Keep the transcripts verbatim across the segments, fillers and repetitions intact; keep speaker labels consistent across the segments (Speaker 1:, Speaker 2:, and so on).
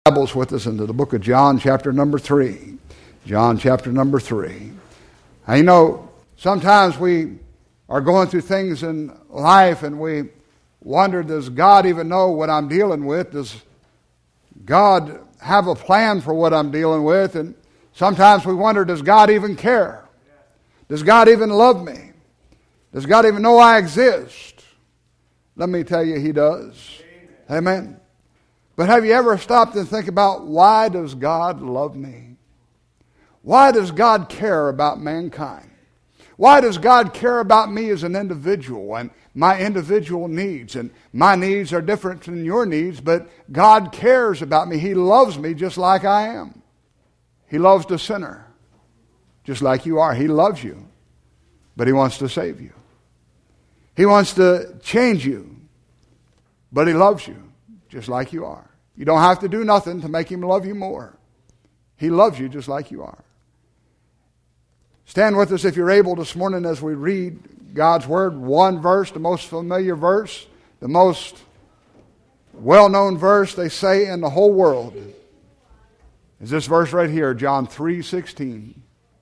Speaker 1: Bibles with us into the book of John, chapter number three. John, chapter number three. Now, you know, sometimes we are going through things in life and we wonder, does God even know what I'm dealing with? Does God have a plan for what I'm dealing with? And sometimes we wonder, does God even care? Does God even love me? Does God even know I exist? Let me tell you, He does. Amen. Amen. But have you ever stopped and think about, why does God love me? Why does God care about mankind? Why does God care about me as an individual and my individual needs? And my needs are different than your needs, but God cares about me. He loves me just like I am. He loves the sinner just like you are. He loves you, but He wants to save you. He wants to change you, but He loves you just like you are. You don't have to do nothing to make Him love you more. He loves you just like you are. Stand with us if you're able this morning as we read God's Word. One verse, the most familiar verse, the most well-known verse they say in the whole world is this verse right here, John three sixteen.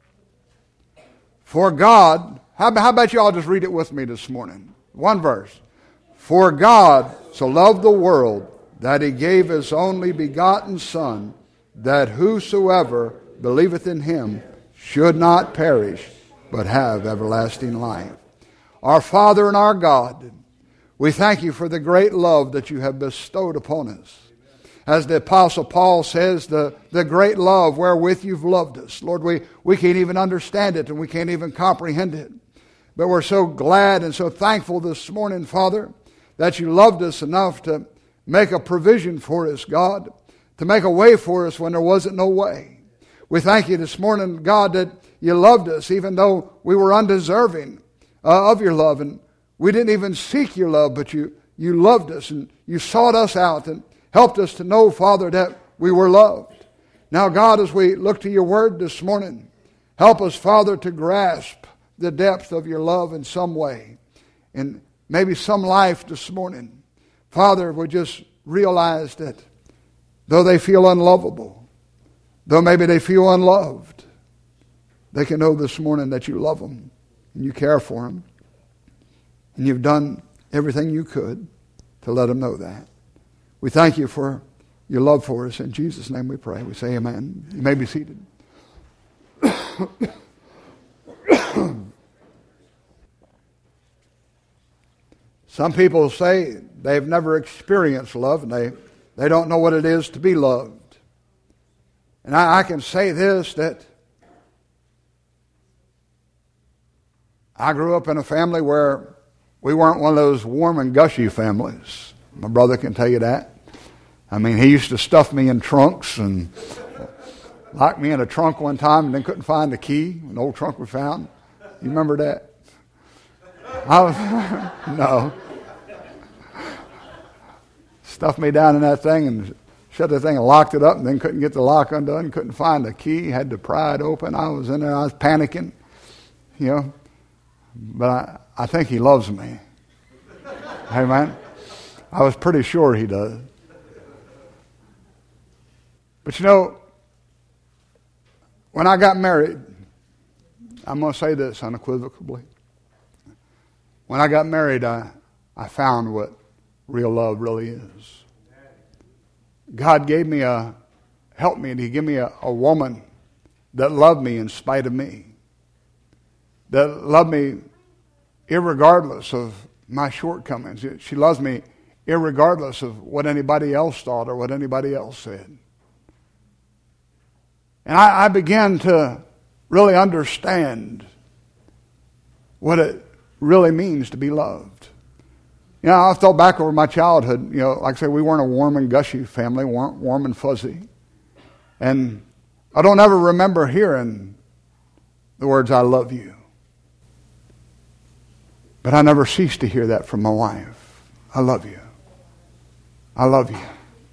Speaker 1: For God, how, how about you all just read it with me this morning? One verse. For God so loved the world that He gave His only begotten Son, that whosoever believeth in Him should not perish, but have everlasting life. Our Father and our God, we thank You for the great love that You have bestowed upon us. As the Apostle Paul says, the, the great love wherewith You've loved us. Lord, we, we can't even understand it and we can't even comprehend it. But we're so glad and so thankful this morning, Father, that You loved us enough to make a provision for us, God, to make a way for us when there wasn't no way. We thank You this morning, God, that You loved us even though we were undeserving uh, of Your love. And we didn't even seek Your love, but You, you loved us and You sought us out and helped us to know, Father, that we were loved. Now, God, as we look to Your Word this morning, help us, Father, to grasp the depth of Your love in some way. In maybe some life this morning, Father, we just realize that though they feel unlovable, though maybe they feel unloved, they can know this morning that You love them and You care for them. And You've done everything You could to let them know that. We thank You for Your love for us. In Jesus' name we pray. We say amen. You may be seated. Some people say they've never experienced love and they, they don't know what it is to be loved. And I, I can say this, that I grew up in a family where we weren't one of those warm and gushy families. My brother can tell you that. I mean, he used to stuff me in trunks and lock me in a trunk one time and then couldn't find the key, an old trunk we found. You remember that? I was, no. Stuffed me down in that thing and shut the thing and locked it up and then couldn't get the lock undone, couldn't find the key, had to pry it open. I was in there, I was panicking, you know. But I, I think He loves me. Amen. I was pretty sure He does. But you know, when I got married, I'm going to say this unequivocally. When I got married, I, I found what real love really is. God gave me a, helped me, and He gave me a, a woman that loved me in spite of me. That loved me irregardless of my shortcomings. She loves me irregardless of what anybody else thought or what anybody else said. And I, I began to really understand what it really means to be loved. You know, I thought back over my childhood, you know, like I say, we weren't a warm and gushy family, we weren't warm and fuzzy. And I don't ever remember hearing the words, I love you. But I never ceased to hear that from my wife. I love you. I love you.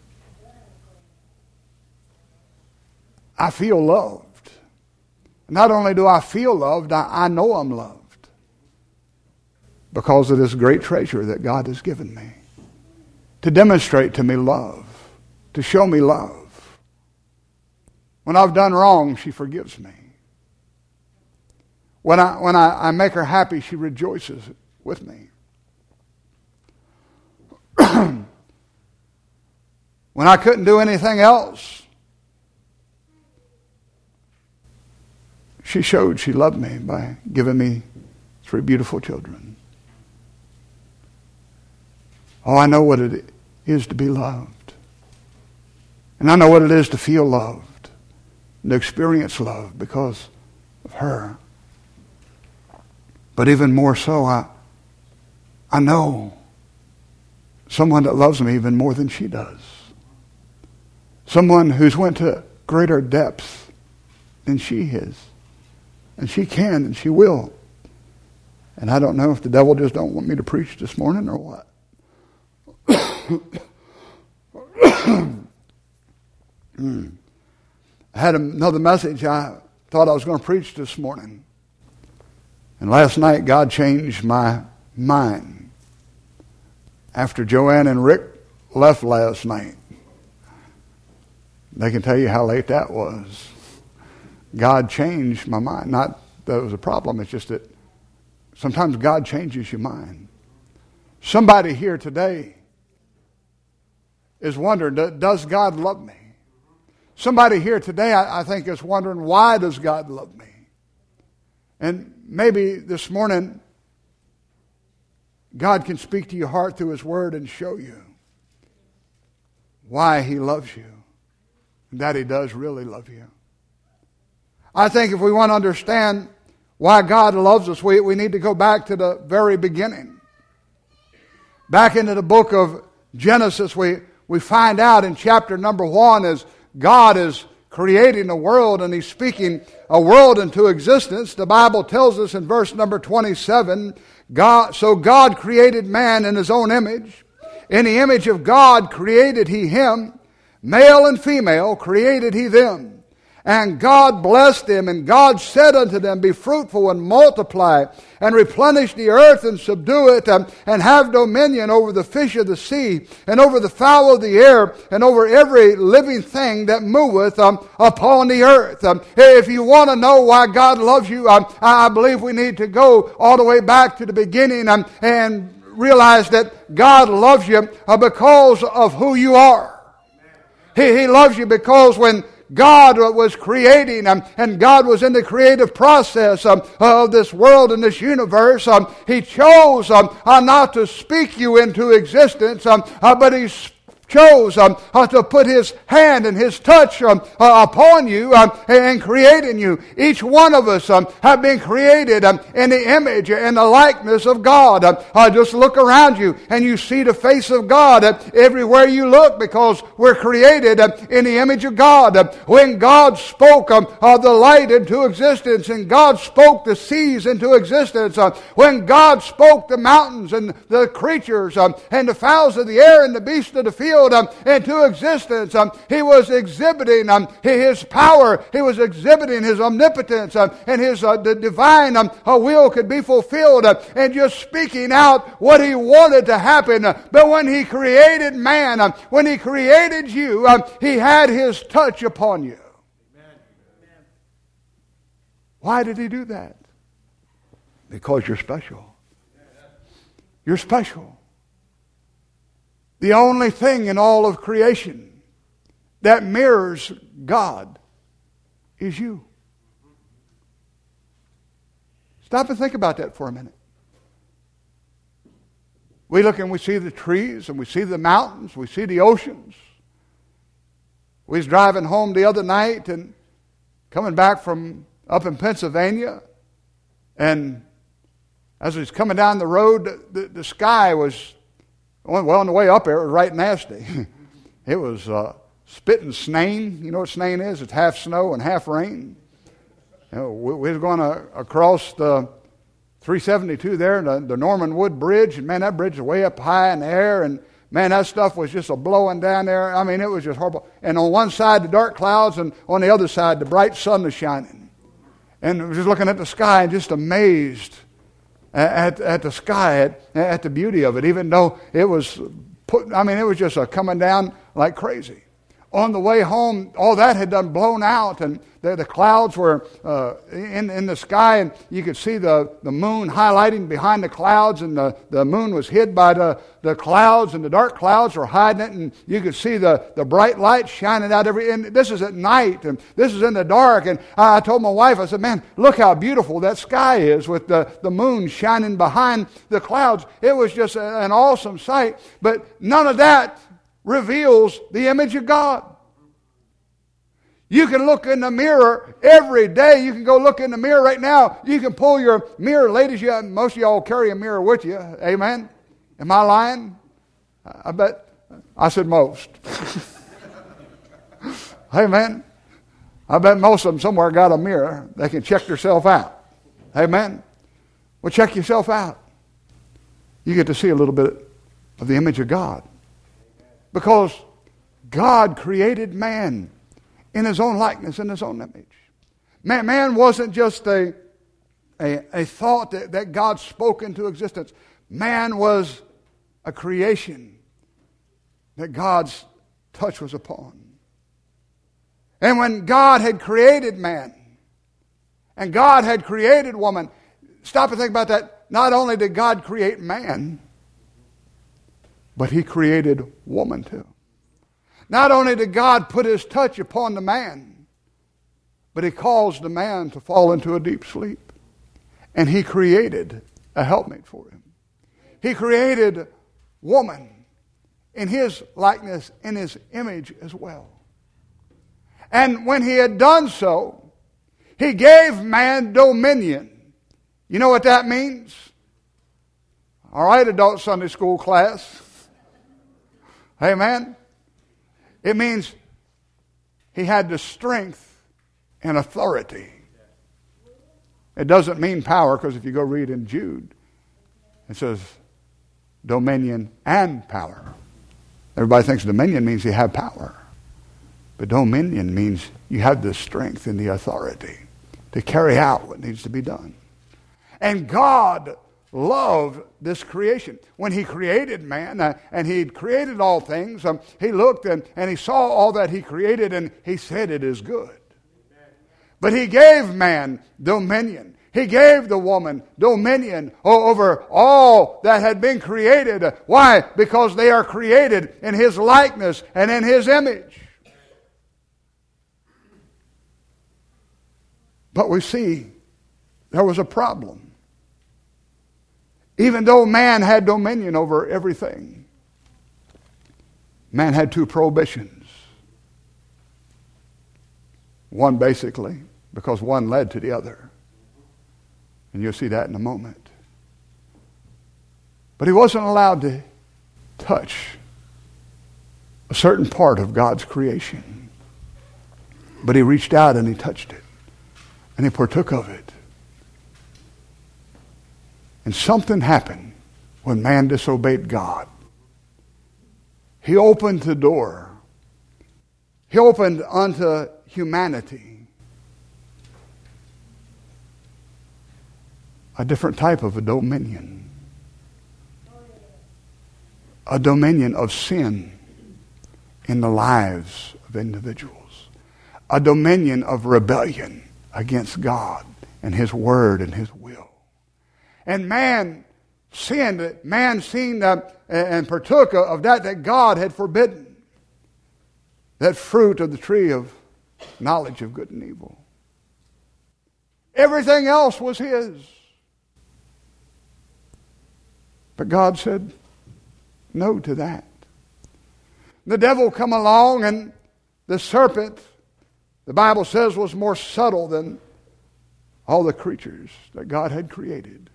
Speaker 1: I feel loved. Not only do I feel loved, I, I know I'm loved. Because of this great treasure that God has given me. To demonstrate to me love. To show me love. When I've done wrong, she forgives me. When I when I, I make her happy, she rejoices with me. When I couldn't do anything else, she showed she loved me by giving me three beautiful children. Oh, I know what it is to be loved. And I know what it is to feel loved and to experience love because of her. But even more so, I, I know someone that loves me even more than she does. Someone who's went to greater depths than she has. And she can and she will. And I don't know if the devil just don't want me to preach this morning or what. mm. I had another message I thought I was going to preach this morning. And last night God changed my mind. After Joanne and Rick left last night. They can tell you how late that was. God changed my mind. Not that it was a problem, it's just that sometimes God changes your mind. Somebody here today is wondering, does God love me? Somebody here today, I, I think, is wondering, why does God love me? And maybe this morning, God can speak to your heart through His Word and show you why He loves you. And that He does really love you. I think if we want to understand why God loves us, we, we need to go back to the very beginning. Back into the book of Genesis, we, we find out in chapter number one as God is creating a world and He's speaking a world into existence. The Bible tells us in verse number twenty-seven, God, so God created man in His own image. In the image of God created He him. Male and female created He them. And God blessed them, and God said unto them, be fruitful and multiply, and replenish the earth and subdue it, and, and have dominion over the fish of the sea, and over the fowl of the air, and over every living thing that moveth um, upon the earth. Um, if you want to know why God loves you, um, I believe we need to go all the way back to the beginning um, and realize that God loves you uh, because of who you are. He, he loves you because when God was creating um, and God was in the creative process um, of this world and this universe. Um, he chose um, uh, not to speak you into existence, um, uh, but He chose um, uh, to put His hand and His touch um, uh, upon you um, and creating you. Each one of us um, have been created um, in the image and the likeness of God. Um, uh, just look around you and you see the face of God uh, everywhere you look because we're created uh, in the image of God. Uh, when God spoke um, uh, the light into existence and God spoke the seas into existence, uh, when God spoke the mountains and the creatures um, and the fowls of the air and the beasts of the field Um, into existence. Um, he was exhibiting um, His power. He was exhibiting His omnipotence um, and His uh, the divine um, uh, will could be fulfilled uh, and just speaking out what He wanted to happen. Uh, but when He created man, um, when He created you, um, He had His touch upon you. Amen. Why did He do that? Because you're special. You're special. The only thing in all of creation that mirrors God is you. Stop and think about that for a minute. We look and we see the trees and we see the mountains, we see the oceans. We was driving home the other night and coming back from up in Pennsylvania, and as we was coming down the road, the, the sky was well, on the way up there, it was right nasty. It was uh, spitting snain. You know what snain is? It's half snow and half rain. You know, we, we was going to, across the three seventy-two there, the, the Norman Wood Bridge, and man, that bridge is way up high in the air, and man, that stuff was just a blowing down there. I mean, it was just horrible. And on one side, the dark clouds, and on the other side, the bright sun was shining. And I was just looking at the sky and just amazed At, at the sky, at, at the beauty of it, even though it was put, I mean, it was just a coming down like crazy. On the way home, all that had done blown out, and the, the clouds were uh, in, in the sky, and you could see the, the moon highlighting behind the clouds, and the, the moon was hid by the, the clouds, and the dark clouds were hiding it, and you could see the, the bright light shining out every, and this is at night, and this is in the dark, and I told my wife, I said, man, look how beautiful that sky is with the, the moon shining behind the clouds. It was just an awesome sight, but none of that reveals the image of God. You can look in the mirror every day. You can go look in the mirror right now. You can pull your mirror. Ladies, you, most of y'all carry a mirror with you. Amen? Am I lying? I bet. I said most. Amen? I bet most of them somewhere got a mirror. They can check themselves out. Amen? Well, check yourself out. You get to see a little bit of the image of God. Because God created man in his own likeness, in his own image. Man, man wasn't just a, a, a thought that, that God spoke into existence. Man was a creation that God's touch was upon. And when God had created man, and God had created woman, stop and think about that. Not only did God create man, but he created woman too. Not only did God put his touch upon the man, but he caused the man to fall into a deep sleep. And he created a helpmate for him. He created woman in his likeness, in his image as well. And when he had done so, he gave man dominion. You know what that means? All right, adult Sunday school class. Amen. It means he had the strength and authority. It doesn't mean power, because if you go read in Jude, it says dominion and power. Everybody thinks dominion means you have power. But dominion means you have the strength and the authority to carry out what needs to be done. And God loved this creation. When he created man, uh, and he created all things, um, he looked and, and he saw all that he created, and he said it is good. Amen. But he gave man dominion. He gave the woman dominion over all that had been created. Why? Because they are created in his likeness and in his image. But we see there was a problem. Even though man had dominion over everything, man had two prohibitions. One basically, because one led to the other. And you'll see that in a moment. But he wasn't allowed to touch a certain part of God's creation. But he reached out and he touched it. And he partook of it. And something happened when man disobeyed God. He opened the door. He opened unto humanity a different type of a dominion. A dominion of sin in the lives of individuals. A dominion of rebellion against God and his word and his will. And man sinned, man sinned uh, and partook of that that God had forbidden. That fruit of the tree of knowledge of good and evil. Everything else was his. But God said no to that. The devil come along, and the serpent, the Bible says, was more subtle than all the creatures that God had created.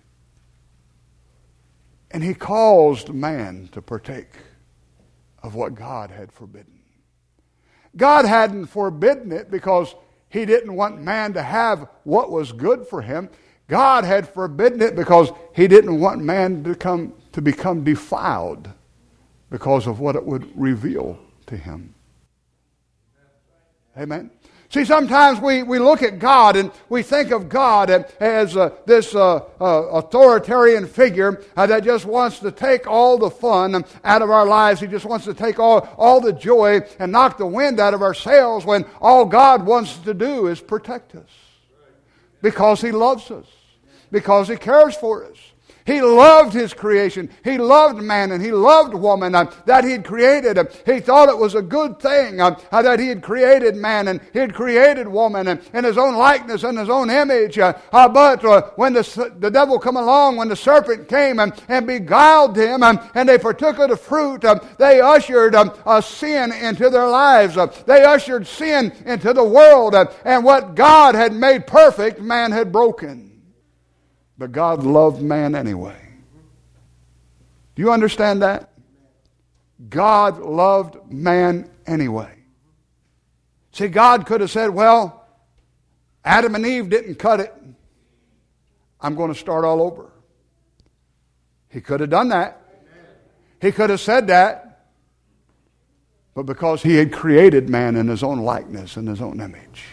Speaker 1: And he caused man to partake of what God had forbidden. God hadn't forbidden it because he didn't want man to have what was good for him. God had forbidden it because he didn't want man to come to become defiled because of what it would reveal to him. Amen. See, sometimes we, we look at God and we think of God as uh, this uh, uh, authoritarian figure uh, that just wants to take all the fun out of our lives. He just wants to take all, all the joy and knock the wind out of our sails when all God wants to do is protect us. Because He loves us. Because He cares for us. He loved His creation. He loved man and He loved woman uh, that He had created. Uh, he thought it was a good thing uh, uh, that He had created man and He had created woman uh, in His own likeness and His own image. Uh, uh, but uh, when the, the devil come along, when the serpent came and, and beguiled him um, and they partook of the fruit, uh, they ushered um, a sin into their lives. Uh, they ushered sin into the world. Uh, and what God had made perfect, man had broken. But God loved man anyway. Do you understand that? God loved man anyway. See, God could have said, well, Adam and Eve didn't cut it. I'm going to start all over. He could have done that. He could have said that. But because He had created man in His own likeness and His own image,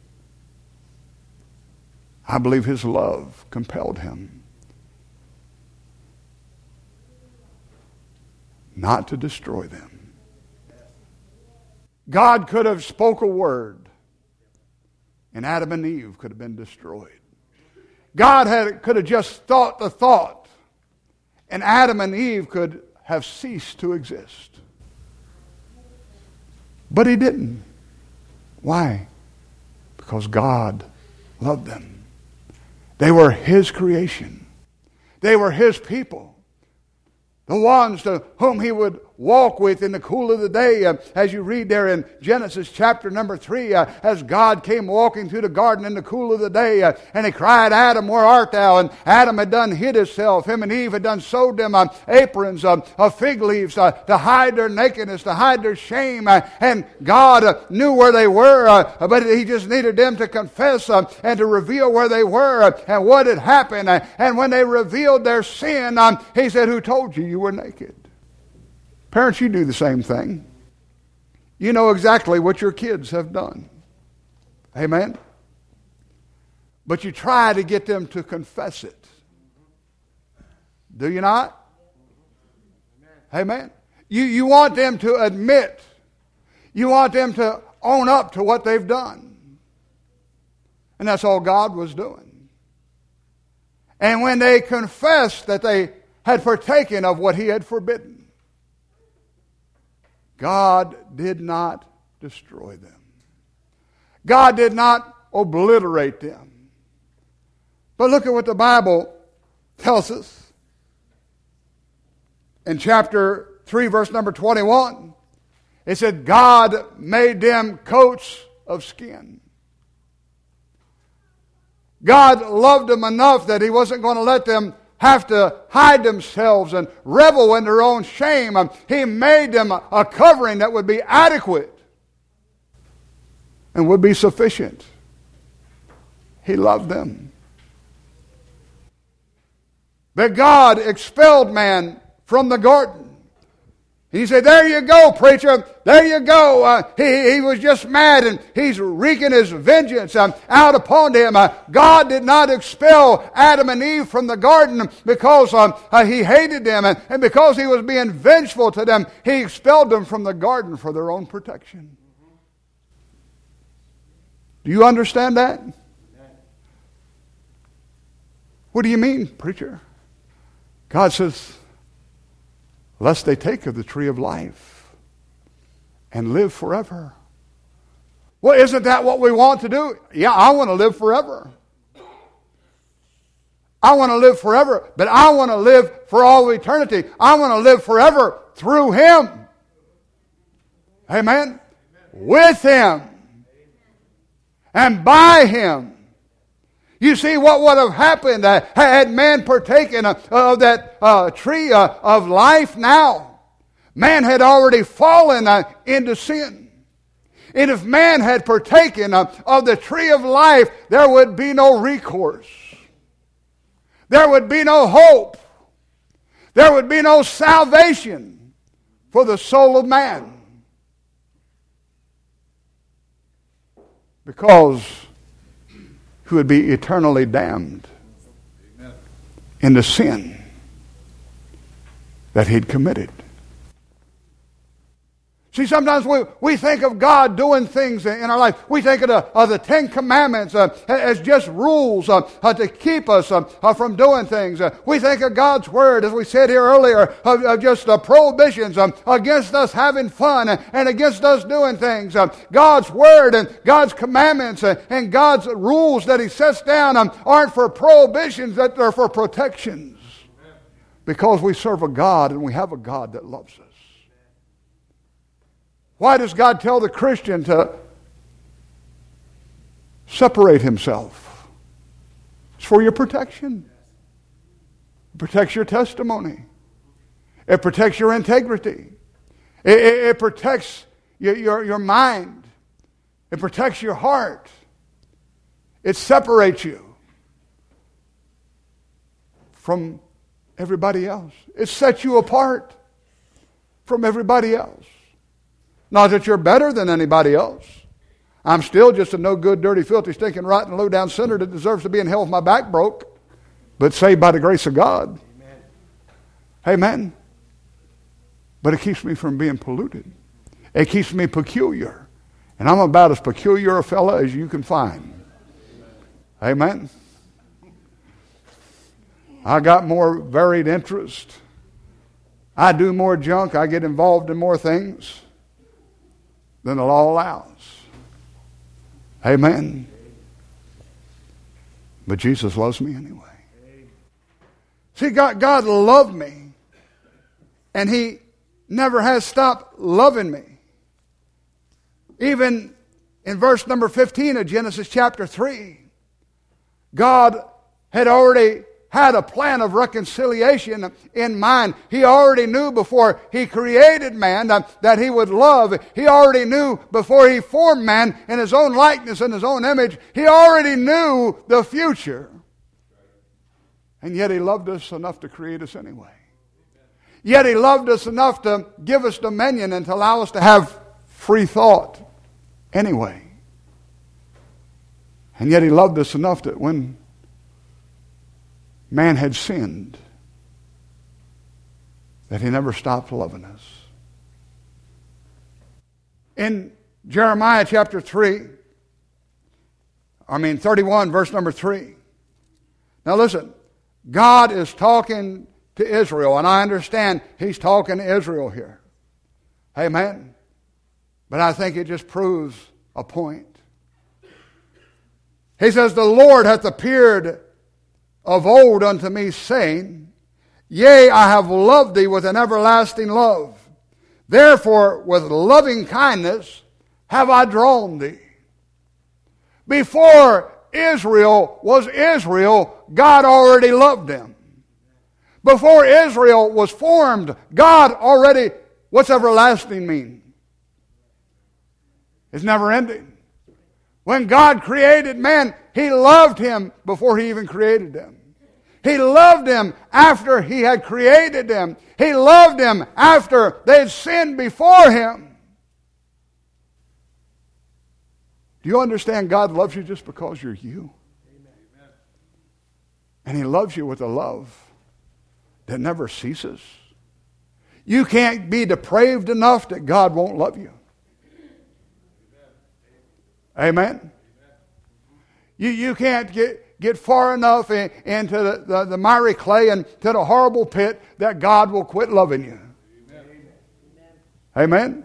Speaker 1: I believe His love compelled Him not to destroy them. God could have spoke a word and Adam and Eve could have been destroyed. God had, could have just thought the thought and Adam and Eve could have ceased to exist. But He didn't. Why? Because God loved them. They were His creation. They were His people. The ones to whom He would walk with in the cool of the day, uh, as you read there in Genesis chapter number three, uh, as God came walking through the garden in the cool of the day, uh, and He cried, Adam, where art thou? And Adam had done hid himself. Him and Eve had done sewed them uh, aprons uh, of fig leaves uh, to hide their nakedness, to hide their shame. Uh, and God uh, knew where they were, uh, but He just needed them to confess uh, and to reveal where they were uh, and what had happened. Uh, and when they revealed their sin, um, He said, who told you you were naked? Parents, you do the same thing. You know exactly what your kids have done. Amen? But you try to get them to confess it. Do you not? Amen? You, you want them to admit. You want them to own up to what they've done. And that's all God was doing. And when they confessed that they had partaken of what He had forbidden, God did not destroy them. God did not obliterate them. But look at what the Bible tells us. In chapter three, verse number twenty-one, it said, God made them coats of skin. God loved them enough that He wasn't going to let them have to hide themselves and revel in their own shame. He made them a covering that would be adequate and would be sufficient. He loved them. But God expelled man from the garden. He said, there you go, preacher. There you go. Uh, he, he was just mad and he's wreaking his vengeance um, out upon him. Uh, God did not expel Adam and Eve from the garden because um, uh, He hated them. And, and because He was being vengeful to them, He expelled them from the garden for their own protection. Do you understand that? What do you mean, preacher? God says, lest they take of the tree of life and live forever. Well, isn't that what we want to do? Yeah, I want to live forever. I want to live forever, but I want to live for all eternity. I want to live forever through Him. Amen? With Him. And by Him. You see what would have happened uh, had man partaken of, of that uh, tree uh, of life now. Man had already fallen uh, into sin. And if man had partaken uh, of the tree of life, there would be no recourse. There would be no hope. There would be no salvation for the soul of man. because he would be eternally damned into sin that he'd committed. See, sometimes we, we think of God doing things in our life. We think of the, of the Ten Commandments uh, as just rules uh, uh, to keep us uh, uh, from doing things. Uh, we think of God's Word, as we said here earlier, of, of just uh, prohibitions um, against us having fun and, and against us doing things. Uh, God's Word and God's commandments uh, and God's rules that He sets down um, aren't for prohibitions, that they're for protections. Because we serve a God and we have a God that loves us. Why does God tell the Christian to separate himself? It's for your protection. It protects your testimony. It protects your integrity. It, it, it protects your, your, your mind. It protects your heart. It separates you from everybody else. It sets you apart from everybody else. Not that you're better than anybody else. I'm still just a no good, dirty, filthy, stinking, rotten, low-down sinner that deserves to be in hell with my back broke, but saved by the grace of God. Amen. Amen. But it keeps me from being polluted. It keeps me peculiar. And I'm about as peculiar a fella as you can find. Amen. I got more varied interest. I do more junk. I get involved in more things than the law allows. Amen. But Jesus loves me anyway. See, God, God loved me, and He never has stopped loving me. Even in verse number fifteen of Genesis chapter three, God had already had a plan of reconciliation in mind. He already knew before He created man that, that He would love. He already knew before He formed man in His own likeness and His own image. He already knew the future. And yet He loved us enough to create us anyway. Yet He loved us enough to give us dominion and to allow us to have free thought anyway. And yet He loved us enough that when man had sinned, that He never stopped loving us. In Jeremiah chapter three, I mean thirty-one, verse number three. Now listen, God is talking to Israel, and I understand He's talking to Israel here. Amen. But I think it just proves a point. He says, "The Lord hath appeared of old unto me, saying, Yea, I have loved thee with an everlasting love. Therefore, with loving kindness have I drawn thee." Before Israel was Israel, God already loved them. Before Israel was formed, God already, what's everlasting mean? It's never ending. When God created man, He loved him before He even created them. He loved him after He had created them. He loved him after they had sinned before Him. Do you understand God loves you just because you're you? Amen. And He loves you with a love that never ceases. You can't be depraved enough that God won't love you. Amen. You, you can't get, get far enough in, into the, the, the miry clay and to the horrible pit that God will quit loving you. Amen. Amen.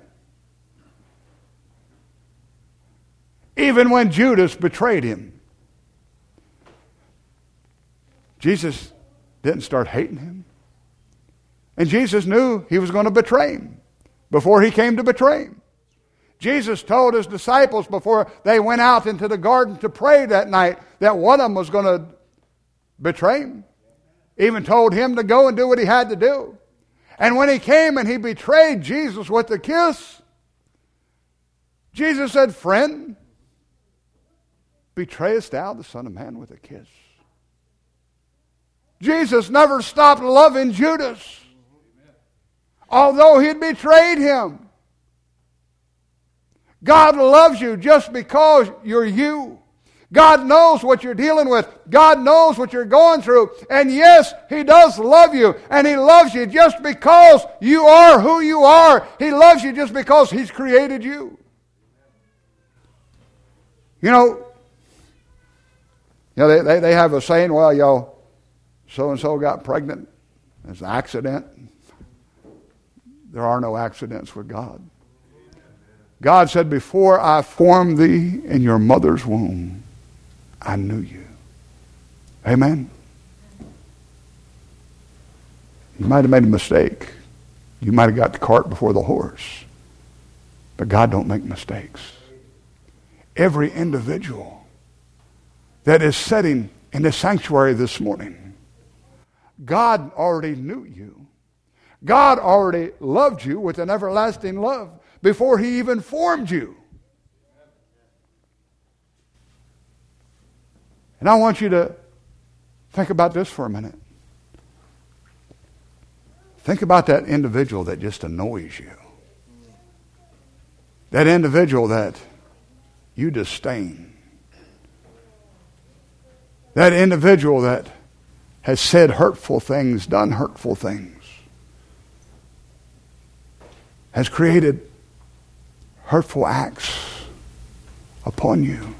Speaker 1: Even when Judas betrayed Him, Jesus didn't start hating him. And Jesus knew He was going to betray Him before He came to betray Him. Jesus told His disciples before they went out into the garden to pray that night that one of them was going to betray Him. Even told him to go and do what he had to do. And when He came and He betrayed Jesus with a kiss, Jesus said, "Friend, betrayest thou the Son of Man with a kiss?" Jesus never stopped loving Judas, although he'd betrayed him. God loves you just because you're you. God knows what you're dealing with. God knows what you're going through. And yes, He does love you. And He loves you just because you are who you are. He loves you just because He's created you. You know, you know they, they, they have a saying, well, y'all, so-and-so got pregnant. It's an accident. There are no accidents with God. God said, before I formed thee in your mother's womb, I knew you. Amen. You might have made a mistake. You might have got the cart before the horse. But God don't make mistakes. Every individual that is sitting in the sanctuary this morning, God already knew you. God already loved you with an everlasting love before He even formed you. And I want you to think about this for a minute. Think about that individual that just annoys you. That individual that you disdain. That individual that has said hurtful things, done hurtful things, has created hurtful acts upon you.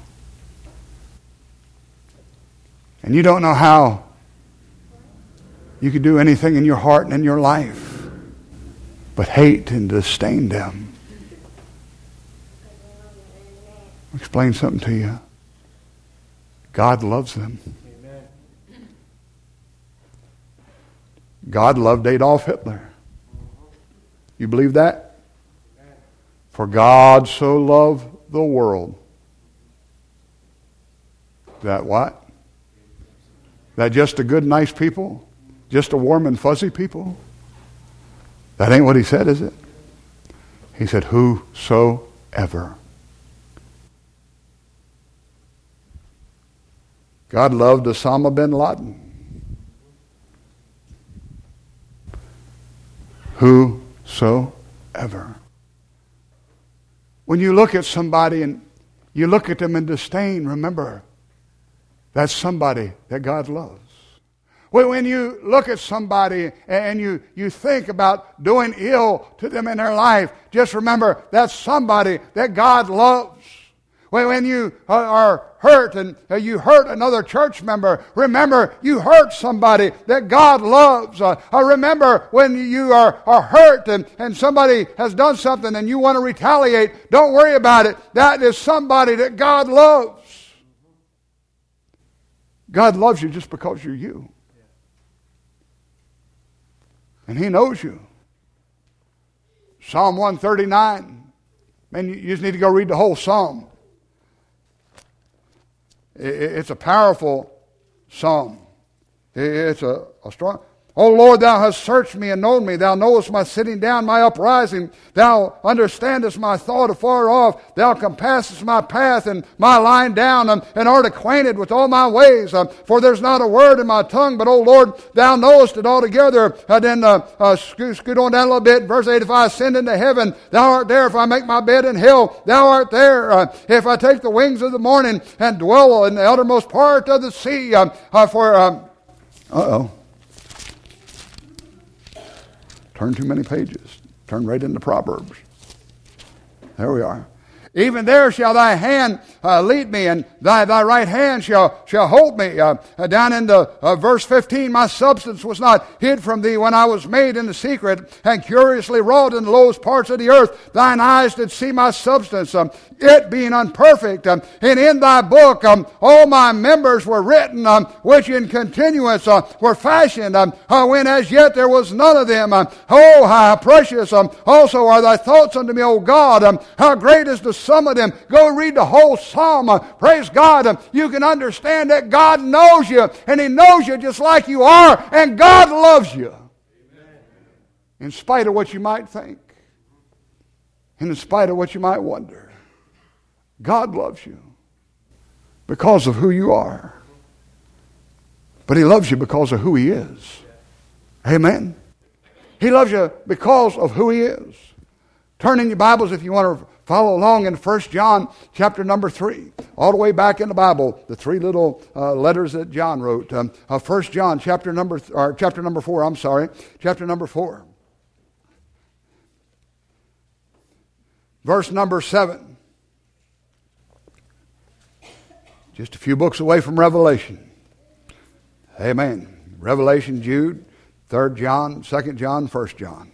Speaker 1: And you don't know how you could do anything in your heart and in your life but hate and disdain them. I'll explain something to you. God loves them. Amen. God loved Adolf Hitler. You believe that? Amen. For God so loved the world that what? That just a good, nice people? Just a warm and fuzzy people? That ain't what He said, is it? He said, whosoever. God loved Osama bin Laden. Whosoever. When you look at somebody and you look at them in disdain, remember, that's somebody that God loves. When you look at somebody and you, you think about doing ill to them in their life, just remember that's somebody that God loves. When you are hurt and you hurt another church member, remember you hurt somebody that God loves. Uh, remember when you are, are hurt and, and somebody has done something and you want to retaliate, don't worry about it. That is somebody that God loves. God loves you just because you're you. And He knows you. Psalm one thirty-nine. Man, you just need to go read the whole psalm. It's a powerful psalm. It's a, a strong... O Lord, Thou hast searched me and known me. Thou knowest my sitting down, my uprising. Thou understandest my thought afar off. Thou compassest my path and my lying down, um, and art acquainted with all my ways. Um, for there's not a word in my tongue, but, O Lord, Thou knowest it altogether. Uh, then uh, uh, scoot, scoot on down a little bit. Verse eight, if I ascend into heaven, Thou art there. If I make my bed in hell, Thou art there. Uh, if I take the wings of the morning and dwell in the uttermost part of the sea, um, uh, for... Um, uh-oh. Turn too many pages. Turn right into Proverbs. There we are. Even there shall thy hand uh, lead me, and thy, thy right hand shall, shall hold me. Uh, uh, down in the uh, verse fifteen, my substance was not hid from thee when I was made in the secret, and curiously wrought in the lowest parts of the earth. Thine eyes did see my substance, um, it being unperfect. Um, and in thy book um, all my members were written, um, which in continuance uh, were fashioned, um, uh, when as yet there was none of them. Um, oh, how precious um, also are thy thoughts unto me, O God. Um, how great is the sum of them. Go read the whole psalm. Uh, praise God. Um, you can understand that God knows you, and He knows you just like you are, and God loves you. Amen. In spite of what you might think, and in spite of what you might wonder, God loves you because of who you are. But He loves you because of who He is. Amen. He loves you because of who He is. Turn in your Bibles if you want to follow along in First John chapter number three. All the way back in the Bible, the three little uh, letters that John wrote. Um, uh, First John chapter number, th- or chapter number four, I'm sorry. Chapter number four. Verse number seven. Just a few books away from Revelation. Amen. Revelation, Jude, Third John, Second John, First John.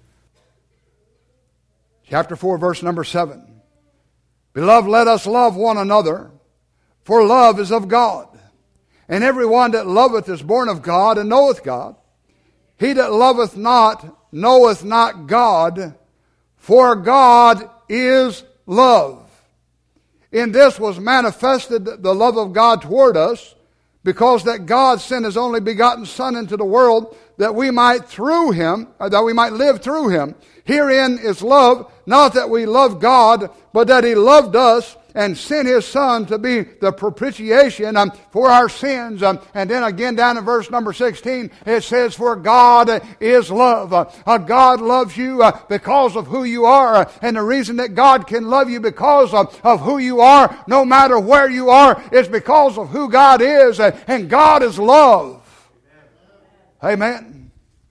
Speaker 1: Chapter four, verse number seven. Beloved, let us love one another, for love is of God. And every one that loveth is born of God and knoweth God. He that loveth not knoweth not God, for God is love. In this was manifested the love of God toward us, because that God sent His only begotten Son into the world, that we might through Him, or that we might live through Him. Herein is love, not that we love God, but that He loved us and sent His Son to be the propitiation um, for our sins. Um, and then again down in verse number sixteen, it says, for God is love. Uh, uh, God loves you uh, because of who you are. Uh, and the reason that God can love you because of, of who you are, no matter where you are, is because of who God is. Uh, and God is love. Amen. Amen.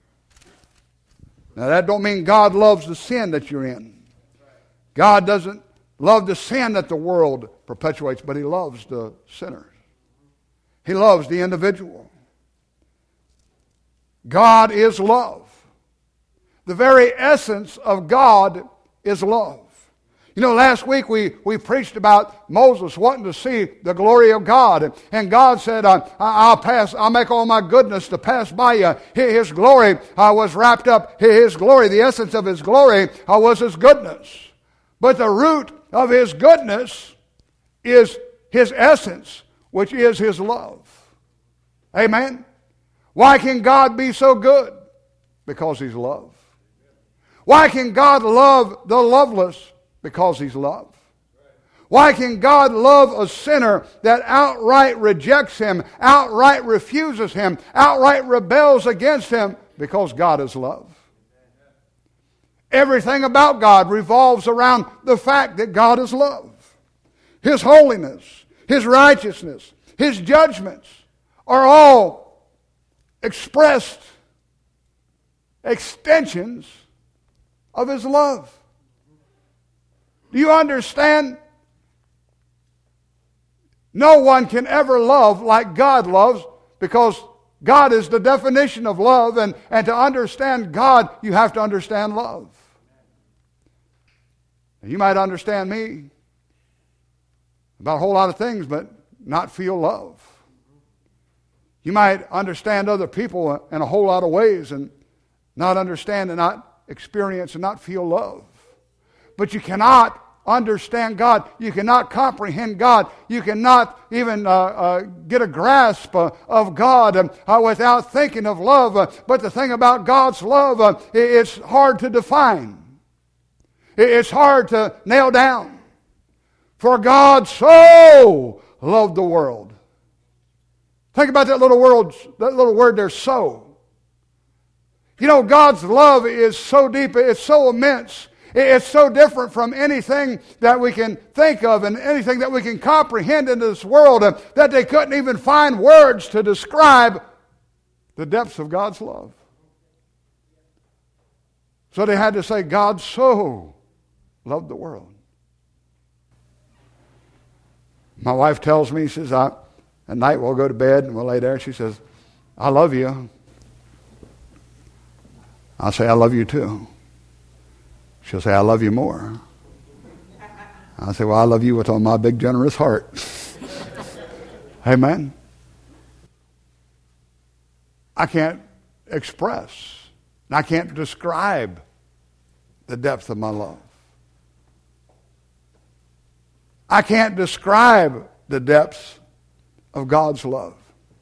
Speaker 1: Now that don't mean God loves the sin that you're in. God doesn't love the sin that the world perpetuates, but He loves the sinners. He loves the individual. God is love. The very essence of God is love. You know, last week we, we preached about Moses wanting to see the glory of God. And, and God said, uh, I'll pass, I'll make all my goodness to pass by you. His glory uh, was wrapped up. His glory, the essence of His glory uh, was His goodness. But the root of His goodness is His essence, which is His love. Amen? Why can God be so good? Because He's love. Why can God love the loveless? Because He's love. Why can God love a sinner that outright rejects Him, outright refuses Him, outright rebels against Him? Because God is love. Everything about God revolves around the fact that God is love. His holiness, His righteousness, His judgments are all expressed extensions of His love. Do you understand? No one can ever love like God loves, because God is the definition of love, and, and to understand God, you have to understand love. You might understand me about a whole lot of things, but not feel love. You might understand other people in a whole lot of ways and not understand and not experience and not feel love. But you cannot understand God. You cannot comprehend God. You cannot even uh, uh, get a grasp uh, of God uh, without thinking of love. Uh, but the thing about God's love, uh, it's hard to define. It's hard to nail down. For God so loved the world. Think about that little word, that little word there, so. You know, God's love is so deep, it's so immense. It's so different from anything that we can think of and anything that we can comprehend in this world uh, that they couldn't even find words to describe the depths of God's love. So they had to say, God so loved the world. My wife tells me, she says, I, at night we'll go to bed and we'll lay there. She says, I love you. I'll say, I love you too. She'll say, I love you more. I'll say, well, I love you with all my big, generous heart. Amen. I can't express, I can't describe the depth of my love. I can't describe the depths of God's love.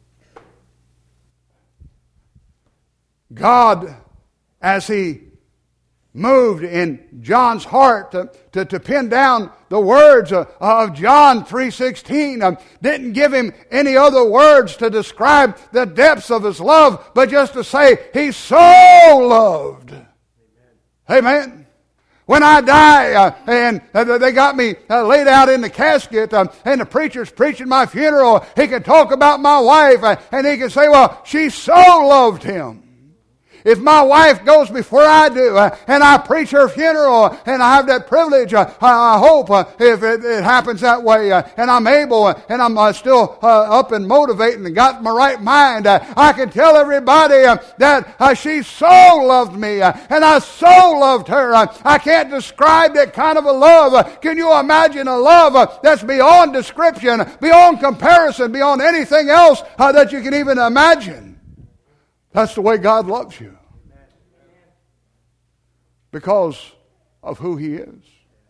Speaker 1: God, as He moved in John's heart to, to, to pin down the words of, of John three sixteen, um, didn't give him any other words to describe the depths of His love, but just to say He so loved. Amen. Amen. When I die, uh, and uh, they got me uh, laid out in the casket, uh, and the preacher's preaching my funeral, he can talk about my wife, uh, and he can say, well, she so loved him. If my wife goes before I do, uh, and I preach her funeral, and I have that privilege, uh, I, I hope uh, if it, it happens that way, uh, and I'm able, uh, and I'm uh, still uh, up and motivating and got my right mind, uh, I can tell everybody uh, that uh, she so loved me, uh, and I so loved her. Uh, I can't describe that kind of a love. Uh, can you imagine a love uh, that's beyond description, beyond comparison, beyond anything else uh, that you can even imagine? That's the way God loves you. Because of who He is.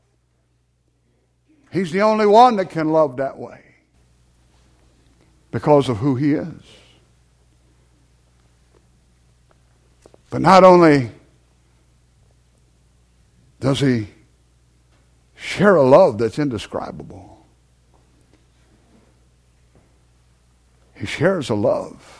Speaker 1: He's the only one that can love that way. Because of who He is. But not only does He share a love that's indescribable, He shares a love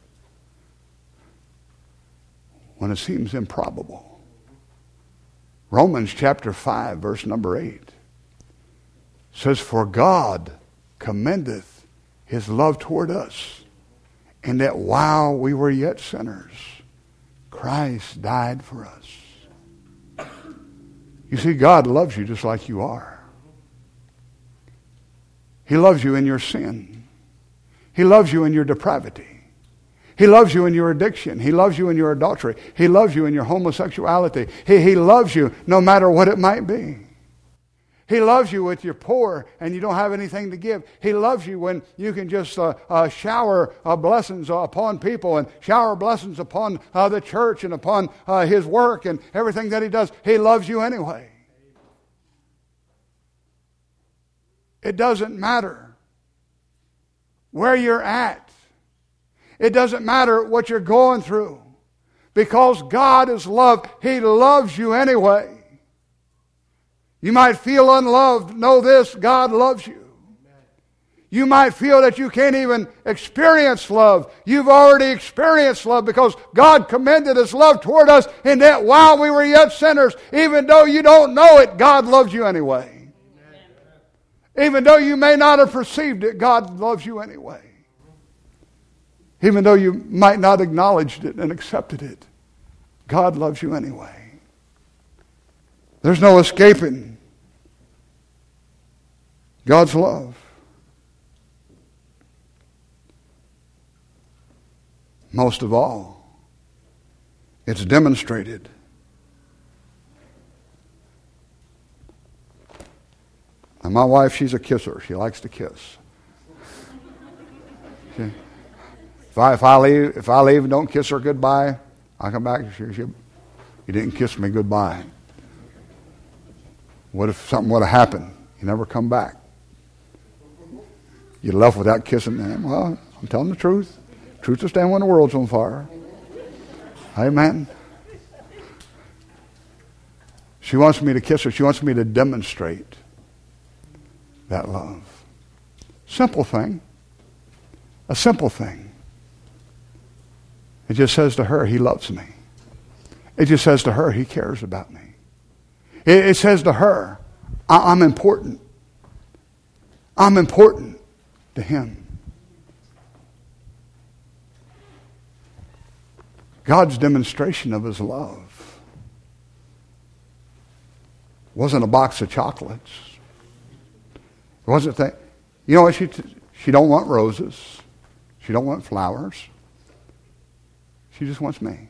Speaker 1: when it seems improbable. Romans chapter five, verse number eight says, for God commendeth His love toward us, in that while we were yet sinners, Christ died for us. You see, God loves you just like you are. He loves you in your sin. He loves you in your depravity. He loves you in your addiction. He loves you in your adultery. He loves you in your homosexuality. He, he loves you no matter what it might be. He loves you with your poor and you don't have anything to give. He loves you when you can just uh, uh, shower uh, blessings uh, upon people and shower blessings upon uh, the church and upon uh, His work and everything that He does. He loves you anyway. It doesn't matter where you're at. It doesn't matter what you're going through. Because God is love, He loves you anyway. You might feel unloved. Know this, God loves you. You might feel that you can't even experience love. You've already experienced love because God commended His love toward us in that while we were yet sinners, even though you don't know it, God loves you anyway. Even though you may not have perceived it, God loves you anyway. Even though you might not have acknowledged it and accepted it, God loves you anyway. There's no escaping God's love. Most of all, it's demonstrated. And my wife, she's a kisser. She likes to kiss. She, If I, if I leave, if I leave and don't kiss her goodbye, I come back and she, she, you didn't kiss me goodbye. What if something would have happened? You never come back. You left without kissing them. Well, I'm telling the truth. Truth will stand when the world's on fire. Amen. She wants me to kiss her. She wants me to demonstrate that love. Simple thing. A simple thing. It just says to her, He loves me. It just says to her, He cares about me. It, it says to her, I, I'm important. I'm important to Him. God's demonstration of His love wasn't a box of chocolates. It wasn't that. You know what? She, she don't want roses. She don't want flowers. She just wants me.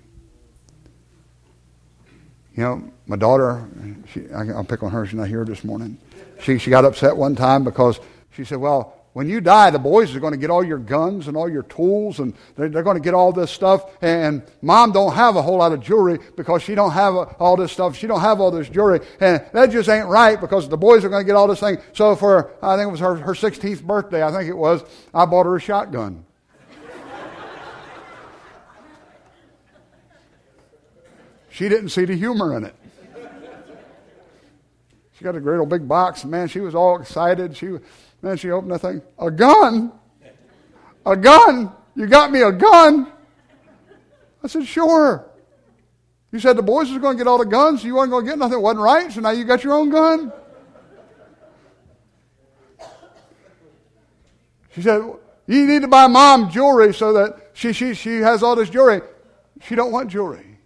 Speaker 1: You know, my daughter, she, I'll pick on her, she's not here this morning. She, she got upset one time because she said, well, when you die, the boys are going to get all your guns and all your tools, and they're, they're going to get all this stuff. And Mom don't have a whole lot of jewelry because she don't have a, all this stuff. She don't have all this jewelry. And that just ain't right because the boys are going to get all this thing. So for, I think it was her, her sixteenth birthday, I think it was, I bought her a shotgun. She didn't see the humor in it. She got a great old big box. Man, she was all excited. She, man, she opened that thing. A gun? A gun? You got me a gun? I said, sure. You said the boys was going to get all the guns, so you weren't going to get nothing. It wasn't right, so now you got your own gun. She said, you need to buy mom jewelry so that she, she, she has all this jewelry. She don't want jewelry.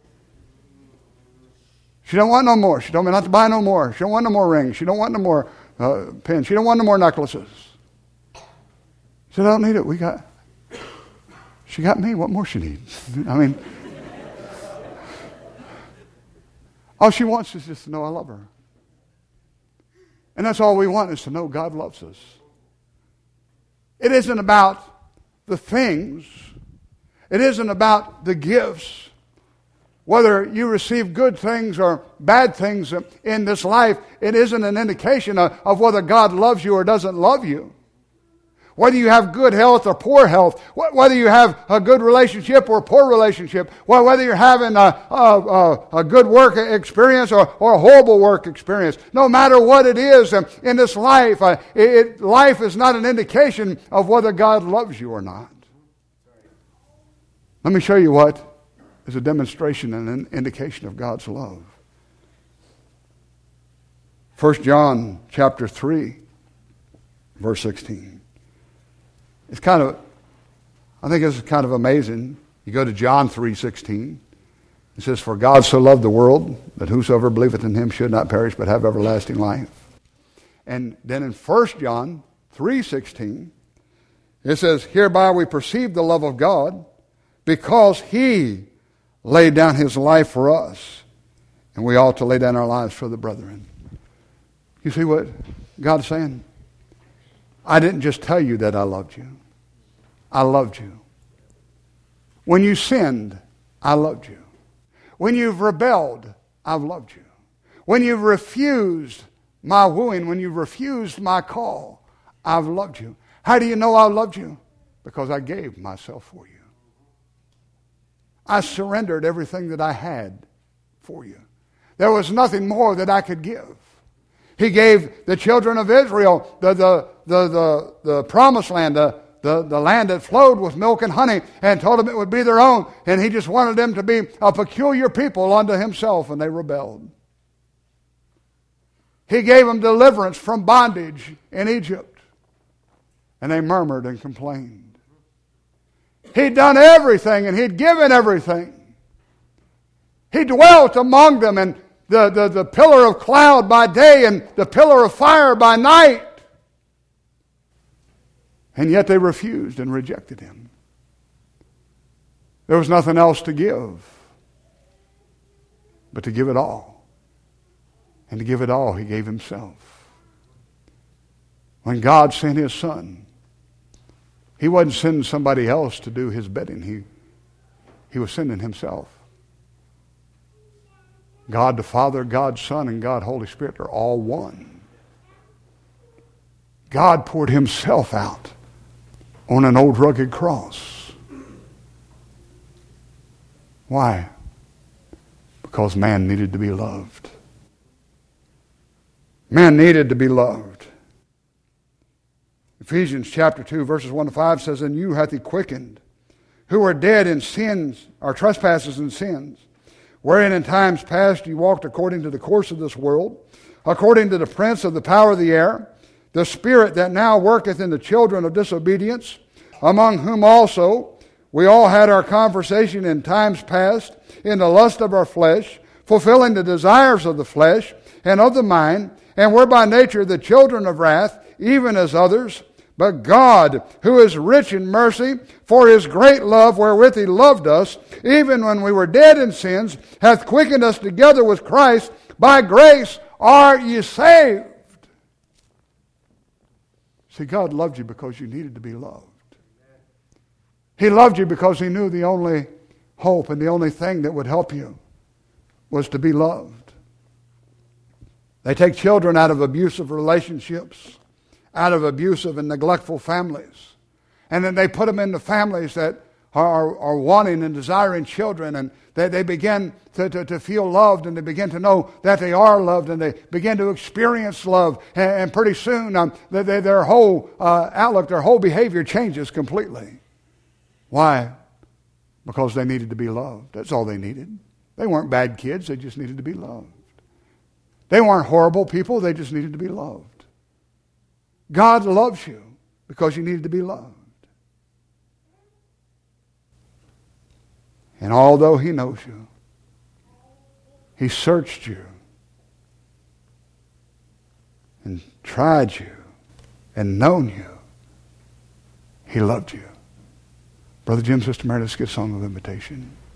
Speaker 1: She don't want no more. She told me not to buy no more. She don't want no more rings. She don't want no more uh, pins. She don't want no more necklaces. She said, I don't need it. We got, she got me. What more she needs? I mean, all she wants is just to know I love her. And that's all we want, is to know God loves us. It isn't about the things. It isn't about the gifts. Whether you receive good things or bad things in this life, it isn't an indication of, of whether God loves you or doesn't love you. Whether you have good health or poor health, whether you have a good relationship or a poor relationship, whether you're having a, a, a good work experience or, or a horrible work experience, no matter what it is in this life, it, it, life is not an indication of whether God loves you or not. Let me show you what is a demonstration and an indication of God's love. First John chapter three, verse sixteen. It's kind of, I think it's kind of amazing. You go to John three sixteen. It says, for God so loved the world that whosoever believeth in him should not perish but have everlasting life. And then in First John three sixteen, it says, hereby we perceive the love of God because he laid down his life for us, and we ought to lay down our lives for the brethren. You see what God's saying? I didn't just tell you that I loved you. I loved you. When you sinned, I loved you. When you've rebelled, I've loved you. When you've refused my wooing, when you've refused my call, I've loved you. How do you know I loved you? Because I gave myself for you. I surrendered everything that I had for you. There was nothing more that I could give. He gave the children of Israel the, the, the, the, the promised land, the, the, the land that flowed with milk and honey, and told them it would be their own. And he just wanted them to be a peculiar people unto himself, and they rebelled. He gave them deliverance from bondage in Egypt, and they murmured and complained. He'd done everything, and he'd given everything. He dwelt among them, and the, the, the pillar of cloud by day and the pillar of fire by night. And yet they refused and rejected him. There was nothing else to give but to give it all. And to give it all, he gave himself. When God sent his Son, he wasn't sending somebody else to do his bidding. He, he was sending himself. God the Father, God Son, and God Holy Spirit are all one. God poured himself out on an old rugged cross. Why? Because man needed to be loved. Man needed to be loved. Ephesians chapter two, verses one to five says, and you hath he quickened, who were dead in sins, or trespasses and sins, wherein in times past you walked according to the course of this world, according to the prince of the power of the air, the spirit that now worketh in the children of disobedience, among whom also we all had our conversation in times past, in the lust of our flesh, fulfilling the desires of the flesh and of the mind, and were by nature the children of wrath, even as others. But God, who is rich in mercy, for his great love wherewith he loved us, even when we were dead in sins, hath quickened us together with Christ. By grace are ye saved. See, God loved you because you needed to be loved. He loved you because he knew the only hope and the only thing that would help you was to be loved. They take children out of abusive relationships, out of abusive and neglectful families, and then they put them into families that are, are wanting and desiring children, and they, they begin to, to, to feel loved, and they begin to know that they are loved, and they begin to experience love, and, and pretty soon um, they, they, their whole uh, outlook, their whole behavior changes completely. Why? Because they needed to be loved. That's all they needed. They weren't bad kids. They just needed to be loved. They weren't horrible people. They just needed to be loved. God loves you because you needed to be loved. And although He knows you, He searched you and tried you and known you, He loved you. Brother Jim, Sister Mary, let's get a song of invitation.